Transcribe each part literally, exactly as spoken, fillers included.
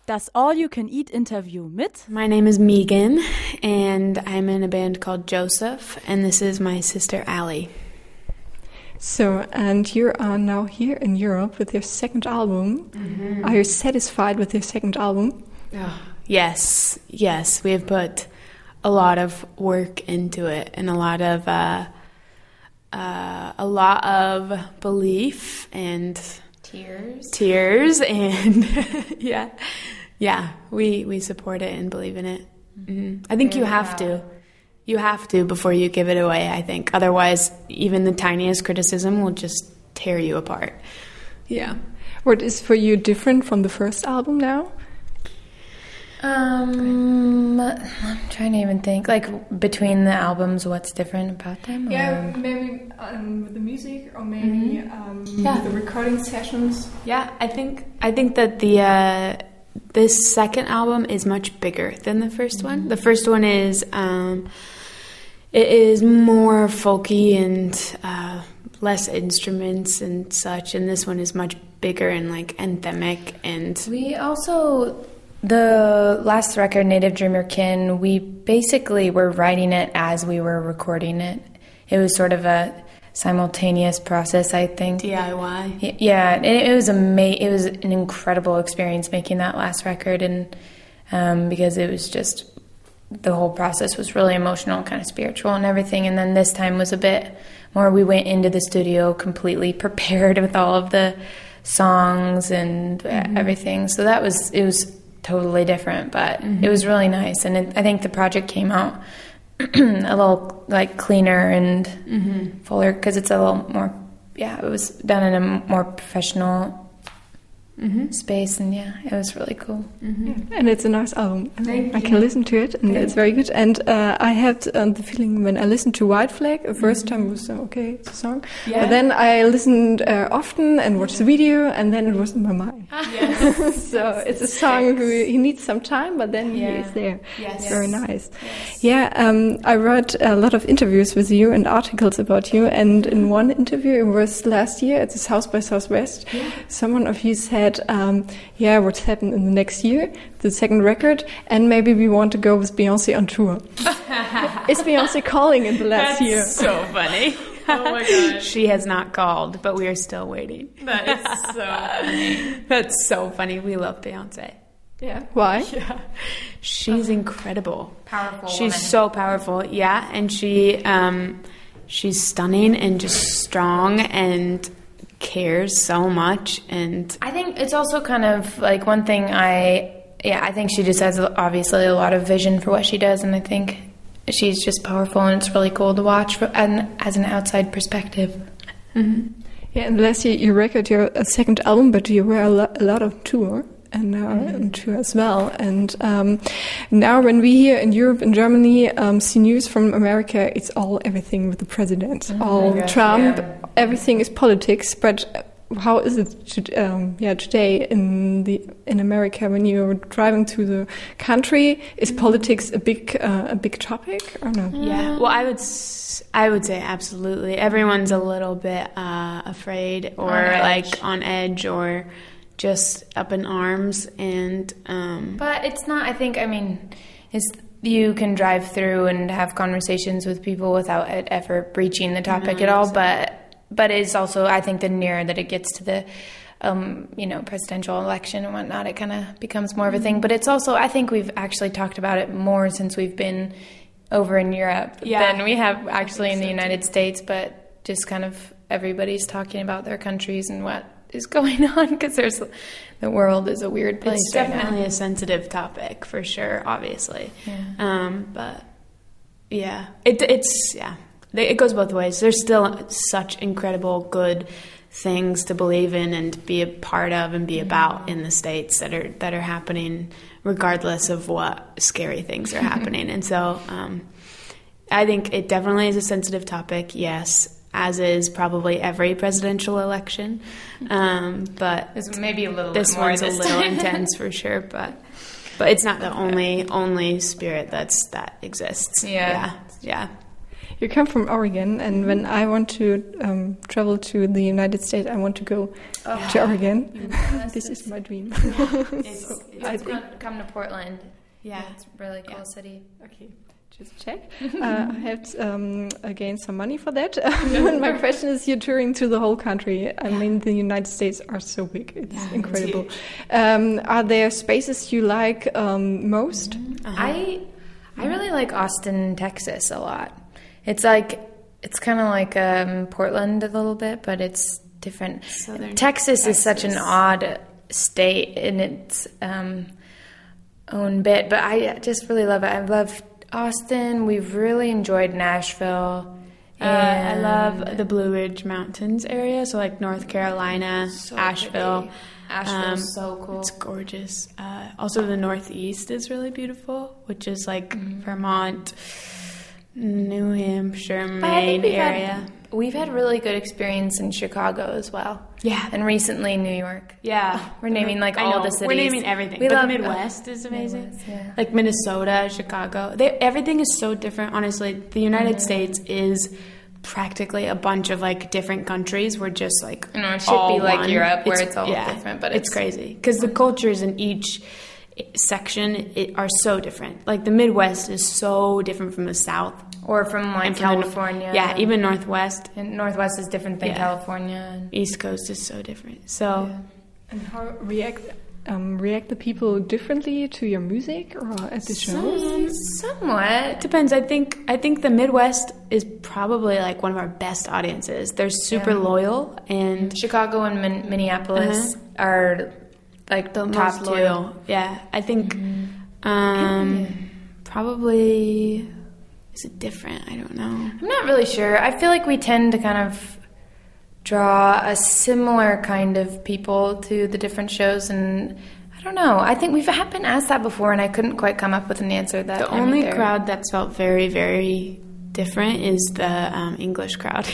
Das All-You-Can-Eat-Interview mit... My name is Megan, and I'm in a band called Joseph, and this is my sister Allie. So, and you are now here in Europe with your second album. Mm-hmm. Are you satisfied with your second album? Oh, yes, yes. We have put a lot of work into it, and a lot of uh, uh, a lot of belief and tears, tears, and yeah, yeah. We we support it and believe in it. Mm-hmm. I think Very you have proud. to. You have to before you give it away, I think. Otherwise, even the tiniest criticism will just tear you apart. Yeah. What is for you different from the first album now? Um, I'm trying to even think. Like, between the albums, what's different about them? Yeah, or? maybe um, with the music, or maybe mm-hmm. um, yeah. the recording sessions. Yeah, I think I think that the... Uh, This second album is much bigger than the first mm-hmm. one. The first one is um, it is more folky and uh, less instruments and such, and this one is much bigger and like anthemic. And we also, the last record, Native Dreamer Kin, we basically were writing it as we were recording it. It was sort of a simultaneous process, I think. D I Y. Yeah, it, it was ama- It was an incredible experience making that last record, and um, because it was just, the whole process was really emotional, kind of spiritual and everything. And then this time was a bit more, we went into the studio completely prepared with all of the songs and mm-hmm. everything. So that was, it was totally different, but mm-hmm. it was really nice. And it, I think the project came out a little like cleaner and mm-hmm. fuller because it's a little more, yeah, it was done in a more professional mm-hmm. space, and yeah, it was really cool. Mm-hmm. Yeah. And it's a nice album. Thank I you. can listen to it, and okay. it's very good. And uh, I had uh, the feeling when I listened to White Flag, the first mm-hmm. time was uh, okay, it's a song. Yeah. But then I listened uh, often and watched the video, and then it was in my mind. Yes. So yes, it's a song who he needs some time, but then yeah. he is there. Yes. It's very nice. Yes. Yeah, um, I read a lot of interviews with you and articles about you, and in one interview, it was last year at the South by Southwest, yeah. someone of you said, um, yeah, what's happened in the next year, the second record, and maybe we want to go with Beyonce on tour. Is Beyonce calling in the last That's year? So funny. Oh my God. She has not called, but we are still waiting. That is so funny. That's so funny. We love Beyonce. Yeah. Why? Yeah. She's incredible. Powerful She's woman. so powerful. Yeah, and she um she's stunning and just strong and cares so much. And I think it's also kind of like one thing I yeah, I think she just has obviously a lot of vision for what she does, and I think she's just powerful, and it's really cool to watch for, and as an outside perspective. Mm-hmm. Yeah, and last year you recorded your uh, second album, but you were a, lo- a lot of tour. And now mm-hmm. on tour as well. And um, now when we here in Europe and Germany um, see news from America, it's all everything with the president. Oh all gosh, Trump, yeah. everything is politics. But how is it to, um, yeah, today in the in America when you're driving to the country? Is mm-hmm. politics a big uh, a big topic or no? Yeah, well, I would s- I would say absolutely. Everyone's a little bit uh, afraid or on like on edge or just up in arms, and um but it's not, I think, I mean, it's, you can drive through and have conversations with people without it ever breaching the topic at all, but but it's also, I think, the nearer that it gets to the um you know presidential election and whatnot, it kind of becomes more of a thing. But it's also, I think we've actually talked about it more since we've been over in Europe yeah. than we have actually in the so United too. States, but just kind of everybody's talking about their countries and what is going on, because there's the world is a weird place. It's right definitely now. a sensitive topic for sure, obviously. Yeah. Um, but yeah, it it's yeah, it goes both ways. There's still such incredible good things to believe in and be a part of and be about in the States that are that are happening, regardless of what scary things are happening. And so, um, I think it definitely is a sensitive topic. Yes. As is probably every presidential election, um, but this maybe a little this bit more one's this a little intense for sure. But but it's not the only only spirit that's that exists. Yeah, yeah, yeah. You come from Oregon, and when I want to um, travel to the United States, I want to go Oh, to Oregon. yeah. This is my dream. It's, So it's I Come, think. come to Portland. yeah. It's a really cool Yeah. city. Okay, just check. Uh, I have um, gained some money for that. And my question is, you're touring to the whole country. I mean, the United States are so big; it's Yeah, it's incredible. huge. Um, are there spaces you like um, most? Uh-huh. I I really like Austin, Texas a lot. It's like it's kind of like um, Portland a little bit, but it's different. Southern Texas, is such an Texas. odd state in its um, own bit, but I just really love it. I love Austin. We've really enjoyed Nashville. Uh, I love the Blue Ridge Mountains area, so like North Carolina, So Asheville. pretty. Asheville's Um, so cool. It's gorgeous. Uh, also, the Northeast is really beautiful, which is like Mm-hmm. Vermont, New Hampshire, But I think Maine we've area. had, we've had really good experience in Chicago as well. Yeah. And recently New York. Yeah, We're naming, like, I all know. the cities. We're naming everything. We but love- the Midwest is amazing. Midwest, yeah. Like Minnesota, Chicago. They, everything is so different. Honestly, the United Mm-hmm. States is practically a bunch of like different countries. We're just like I know, it should all be like one. Europe, where it's all different, but it's, it's- crazy because the cultures in each section it, are so different. Like the Midwest is so different from the South. Or from like and from the- California. yeah, even Northwest. And Northwest is different than Yeah. California. And, East Coast is so different. So And how react um, react the people differently to your music or at the shows? um, somewhat. it depends. I think I think the Midwest is probably like one of our best audiences. They're super Yeah. loyal and Chicago and Min- Minneapolis are like the top most two. loyal. Yeah, I think um, probably is it different? I don't know. I'm not really sure. I feel like we tend to kind of draw a similar kind of people to the different shows, and I don't know. I think we've had been asked that before, and I couldn't quite come up with an answer that The time only either. crowd that's felt very, very different is the um, English crowd.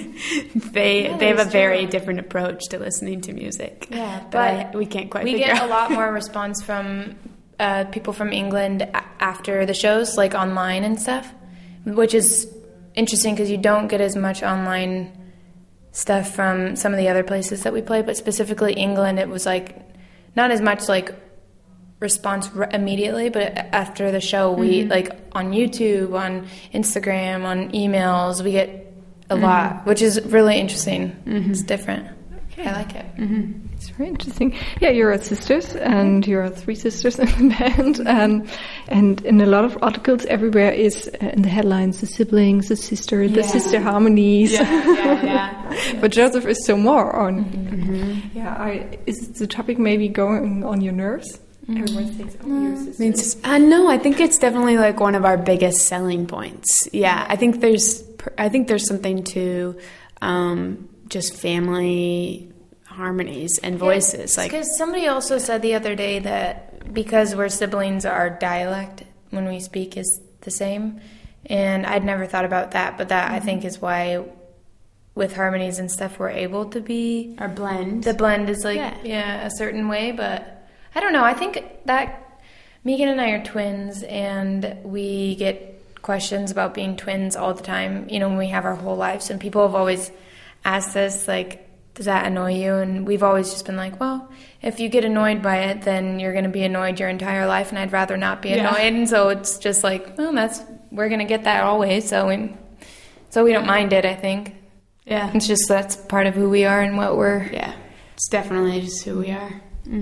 they Yeah, they have a that's very true. different approach to listening to music. Yeah, but but I, we can't quite we figure get out. a lot more response from uh, people from England a- after the shows, like online and stuff, which is interesting because you don't get as much online stuff from some of the other places that we play, but specifically England, it was like not as much like response r- immediately, but after the show, we like on YouTube, on Instagram, on emails, we get a lot, which is really interesting. It's different. I like it. It's very interesting. Yeah, you're sisters, and you're three sisters in the band. Um, and in a lot of articles everywhere is uh, in the headlines, the siblings, the sister, the Yeah. sister harmonies. yeah, yeah, yeah. But Joseph is so more on. Yeah, I, is the topic maybe going on your nerves? Everyone thinks, oh, you're sisters. I mean, it's- uh, no, I think it's definitely like one of our biggest selling points. Yeah, I think there's, I think there's something to um, just family harmonies and voices. Like, Because somebody also said the other day that because we're siblings, our dialect when we speak is the same. And I'd never thought about that, but that I think is why with harmonies and stuff we're able to be. our blend. The blend is like, Yeah. yeah, a certain way, but I don't know. I think that Megan and I are twins, and we get questions about being twins all the time, you know, when we have our whole lives. And people have always asked us, like, does that annoy you? And we've always just been like, well, if you get annoyed by it, then you're going to be annoyed your entire life, and I'd rather not be Yeah. annoyed. And so it's just like, well, that's, we're going to get that always. So we, so we don't mind it, I think. yeah, It's just that's part of who we are and what we're. yeah, it's definitely just who we are.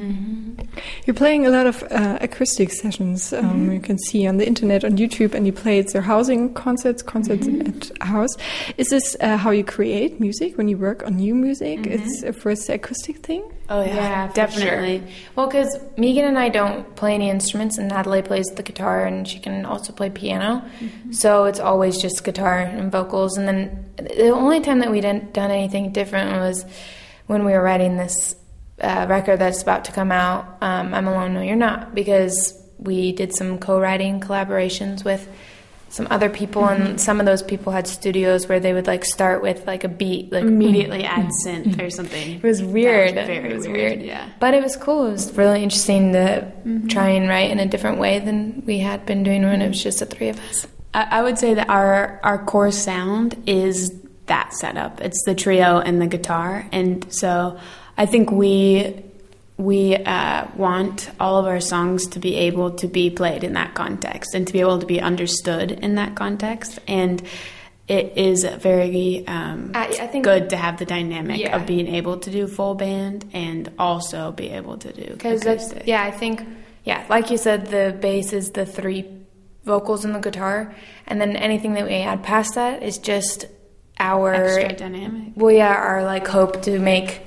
You're playing a lot of uh, acoustic sessions. Um, You can see on the internet, on YouTube, and you play at their housing concerts, concerts at a house. Is this uh, how you create music when you work on new music? It's uh, first the acoustic thing. Oh yeah, Yeah, for definitely. sure. Well, because Megan and I don't play any instruments, and Natalie plays the guitar, and she can also play piano. So it's always just guitar and vocals. And then the only time that we didn't done anything different was when we were writing this uh, record that's about to come out. Um, I'm Alone, No You're Not, because we did some co-writing collaborations with some other people, and some of those people had studios where they would like start with like a beat, like Immediately add synth or something. it was weird. That was very it was weird, weird. yeah. But it was cool. It was really interesting to try and write in a different way than we had been doing when it was just the three of us. I, I would say that our our core sound is that setup. It's the trio and the guitar, and so I think we we uh, want all of our songs to be able to be played in that context and to be able to be understood in that context. And it is very um, I, I think good to have the dynamic yeah. of being able to do full band and also be able to do acoustic. Yeah, I think, yeah, like you said, the bass is the three vocals and the guitar, and then anything that we add past that is just our extra dynamic. Well, yeah, our like hope to make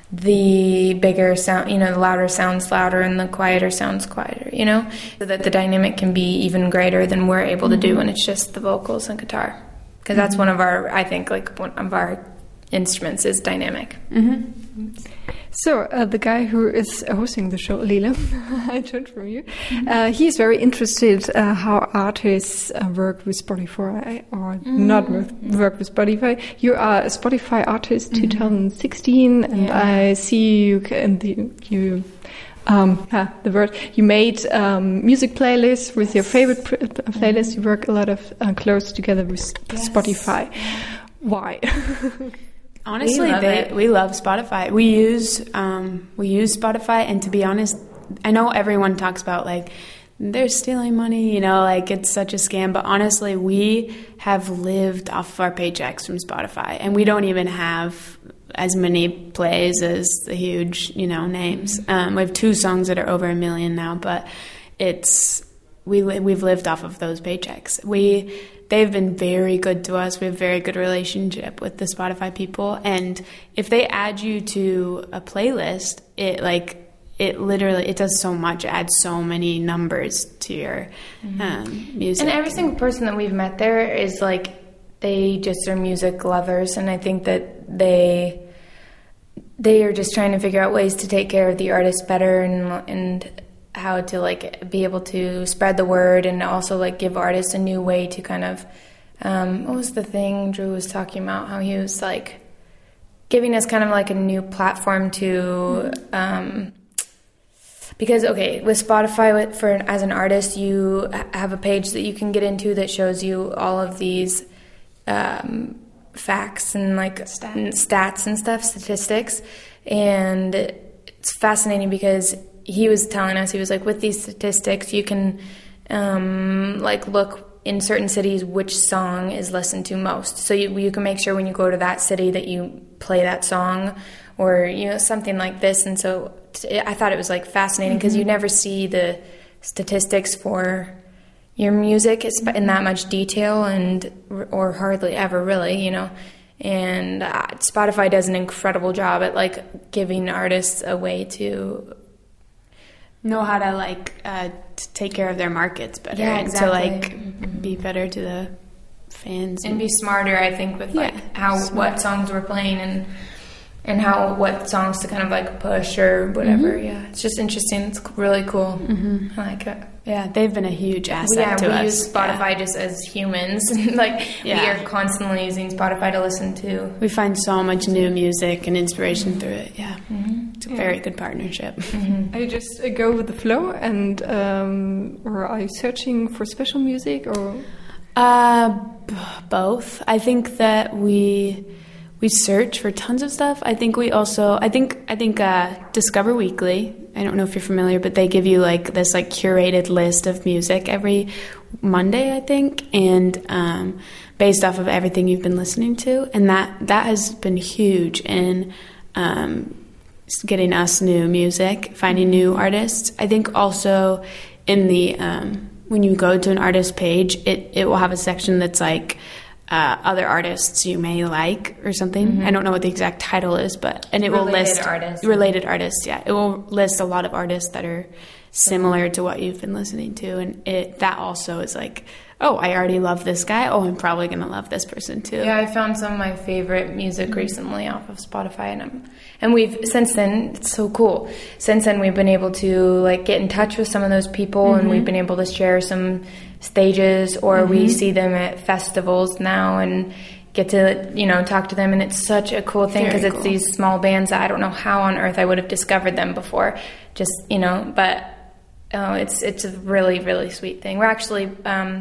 the bigger sound, you know, the louder sounds louder and the quieter sounds quieter, you know, so that the dynamic can be even greater than we're able to do when it's just the vocals and guitar. Because that's one of our, I think, like one of our instruments is dynamic. Mm-hmm. So uh, the guy who is hosting the show, Lila, I heard from you, mm-hmm. uh, he's very interested uh, how artists uh, work with Spotify or mm-hmm. not with, work with Spotify. You are a Spotify artist, mm-hmm. twenty sixteen, and yeah. I see you in the you. Um, ah, the word you made um, music playlists with your favorite pr- playlists. You work a lot of uh, close together with yes. Spotify. Why? Honestly, we love, they, we love Spotify. We use um, we use Spotify, and to be honest, I know everyone talks about like they're stealing money, you know, like it's such a scam. But honestly, we have lived off of our paychecks from Spotify, and we don't even have as many plays as the huge, you know, names. Um, we have two songs that are over a million now, but it's we we've lived off of those paychecks. We they've been very good to us. We have a very good relationship with the Spotify people, and if they add you to a playlist, it like it literally it does so much. It adds so many numbers to your mm-hmm. um, music. And every single person that we've met there is like, they just are music lovers, and I think that they they are just trying to figure out ways to take care of the artist better, and and how to like be able to spread the word, and also like give artists a new way to kind of um, what was the thing Drew was talking about? How he was like giving us kind of like a new platform to. Um, Because, okay, with Spotify, for as an artist, you have a page that you can get into that shows you all of these um, facts and, like, stats. stats and stuff, statistics. And it's fascinating because he was telling us, he was like, with these statistics, you can, um, like, look in certain cities which song is listened to most. So you, you can make sure when you go to that city that you play that song or, you know, something like this. And so I thought it was like fascinating because mm-hmm. you never see the statistics for your music in that much detail, and or hardly ever really, you know. And uh, Spotify does an incredible job at like giving artists a way to know how to like uh, to take care of their markets better, yeah, exactly. to like mm-hmm. be better to the fans and, and be smarter. I think with like yeah, how smart. what songs we're playing and. And how what songs to kind of like push or whatever. Mm-hmm. Yeah, it's just interesting. It's really cool. Mm-hmm. I like it. Yeah, they've been a huge asset yeah, to we us. use Spotify yeah. just as humans. like yeah. we are constantly using Spotify to listen to. We find so much new music and inspiration through it. Yeah, mm-hmm. it's a yeah. very good partnership. Mm-hmm. Are you just uh, go with the flow, and um, or are you searching for special music or? Uh, b- both. I think that we. We search for tons of stuff. I think we also, I think, I think uh, Discover Weekly, I don't know if you're familiar, but they give you like this like curated list of music every Monday, I think, and um, based off of everything you've been listening to. And that, that has been huge in um, getting us new music, finding new artists. I think also in the, um, when you go to an artist page, it, it will have a section that's like, Uh, other artists you may like or something. Mm-hmm. I don't know what the exact title is, but and it related will list artists. related artists. Yeah, it will list a lot of artists that are similar to what you've been listening to, and it that also is like, oh, I already love this guy. Oh, I'm probably gonna love this person too. Yeah, I found some of my favorite music mm-hmm. recently off of Spotify, and I'm, and we've since then it's so cool. Since then we've been able to like get in touch with some of those people, mm-hmm. and we've been able to share some stages, or mm-hmm. we see them at festivals now and get to, you know, talk to them, and it's such a cool thing because it's cool. These small bands that I don't know how on earth I would have discovered them before, just, you know, but oh, it's it's a really, really sweet thing. We're actually um,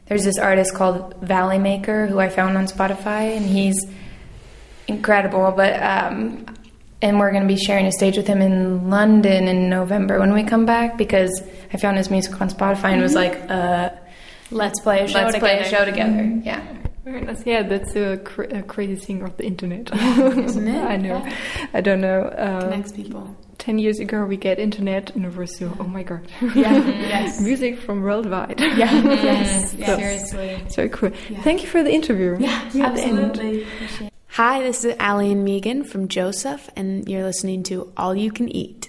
there's this artist called Valley Maker who I found on Spotify, and he's incredible. But um, and we're going to be sharing a stage with him in London in November when we come back, because I found his music on Spotify and was like, uh, let's play a show let's together. play a show together. Mm-hmm. Yeah. Very nice. Yeah, that's a, cra- a crazy thing of the internet. Isn't it? I know. Yeah. I don't know. Uh, Connects people. Ten years ago, we get internet, and we were so, oh my god. Yeah. Yes. Music from worldwide. Yeah. Yes. Yeah. Yes. Seriously. It's very cool. Yeah. Thank you for the interview. Yeah, At the end. absolutely. Hi, this is Allie and Megan from Joseph, and you're listening to All You Can Eat.